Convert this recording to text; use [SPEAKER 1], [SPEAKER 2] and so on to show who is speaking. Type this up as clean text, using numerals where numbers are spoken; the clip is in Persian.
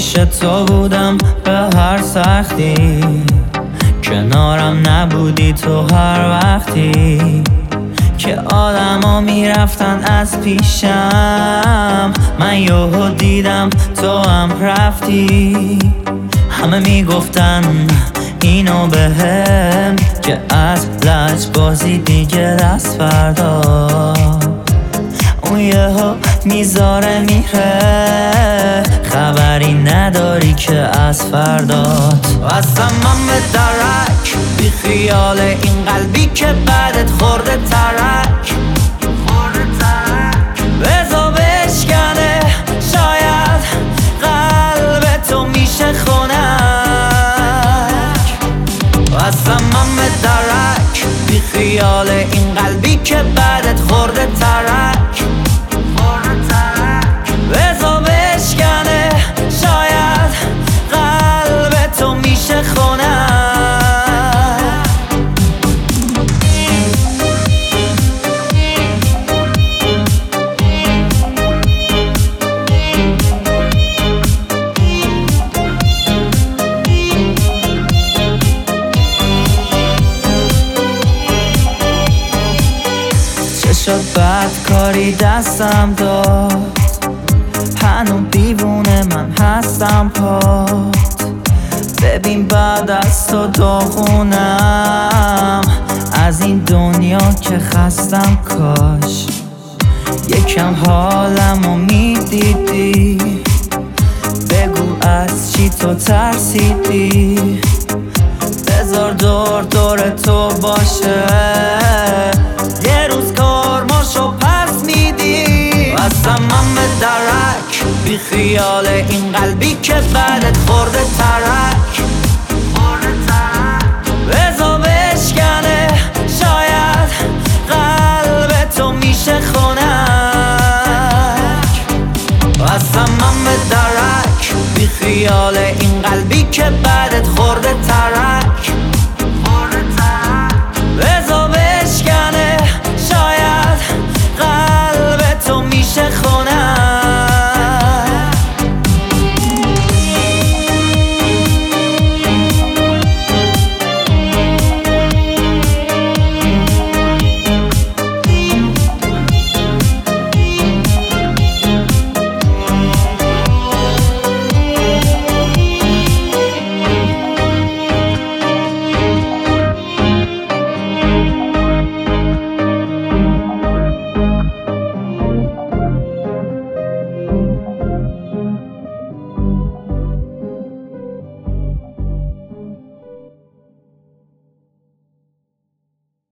[SPEAKER 1] پیش تو بودم به هر سختی، کنارم نبودی تو هر وقتی که آدما میرفتن از پیشم. من یهو دیدم تو هم رفتی. همه میگفتن اینو بهم که از لجبازی دیگه دست فردا. اون یهو میذاره میره، خبری نداری که از فردات. واسمم به درک، بی خیال این قلبی که بعدت خورده ترک. بزا بشکنه شاید قلب تو میشه خونک. واسمم به درک، بی خیال این قلبی که بعدت خورده ترک. بزا بشکنه شاید قلب تو میشه خونک. چه شد بدکاری دستم داد، هنو دیوونه من هستم پات. ببین بعد از تو داغونم، از این دنیا که خستم. کاش یکم حالمو میدیدی، بگو از چی تو ترسیدی. بذار دور دور تو باشه، یه روز کارماشو پس میدی. واسمم به درک، بی خیال این قلبی که بعدت خورده ترک. بزا بشکنه شاید قلب تو میشه خونک. واسمم به درک، بی خیال این قلبی که بعدت